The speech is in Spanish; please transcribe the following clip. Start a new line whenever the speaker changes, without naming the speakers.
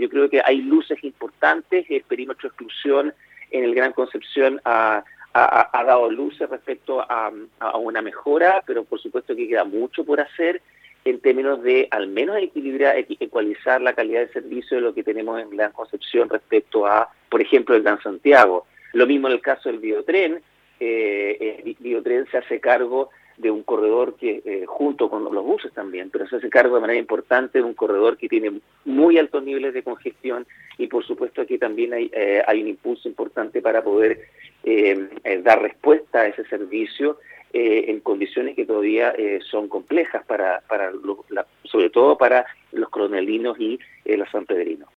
yo creo que hay luces importantes. El perímetro de exclusión en el Gran Concepción ha dado luces respecto a una mejora, pero por supuesto que queda mucho por hacer en términos de al menos ecualizar la calidad de servicio de lo que tenemos en Gran Concepción respecto a, por ejemplo, el Gran Santiago. Lo mismo en el caso del Biotren. El Biotren se hace cargo de un corredor que, junto con los buses también, pero se hace cargo de manera importante de un corredor que tiene muy altos niveles de congestión, y por supuesto aquí también hay un impulso importante para poder dar respuesta a ese servicio en condiciones que todavía son complejas sobre todo para los coronelinos y los sanpedrinos.